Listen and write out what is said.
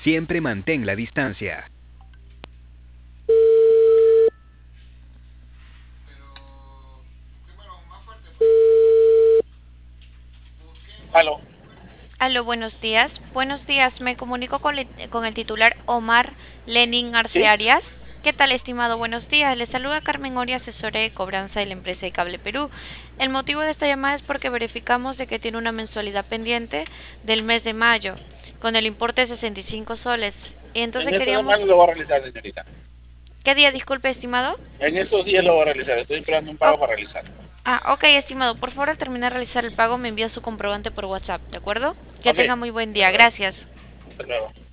Siempre mantén la distancia. Aló. Aló, buenos días. Buenos días, me comunico con el titular Omar Lenin Arce ¿Sí? Arias. ¿Qué tal, estimado? Buenos días. Le saluda Carmen Oria, asesora de cobranza de la empresa de Cable Perú. El motivo de esta llamada es porque verificamos de que tiene una mensualidad pendiente del mes de mayo, con el importe de 65 soles. Y En entonces esta semana queríamos... lo voy a realizar, señorita. ¿Qué día, disculpe, estimado? En estos días lo voy a realizar. Estoy esperando un Oh, pago para realizar. ok, estimado. Por favor, al terminar de realizar el pago, me envía su comprobante por WhatsApp, ¿de acuerdo? Que Ok. tenga muy buen Hasta día. luego. Gracias. Hasta luego.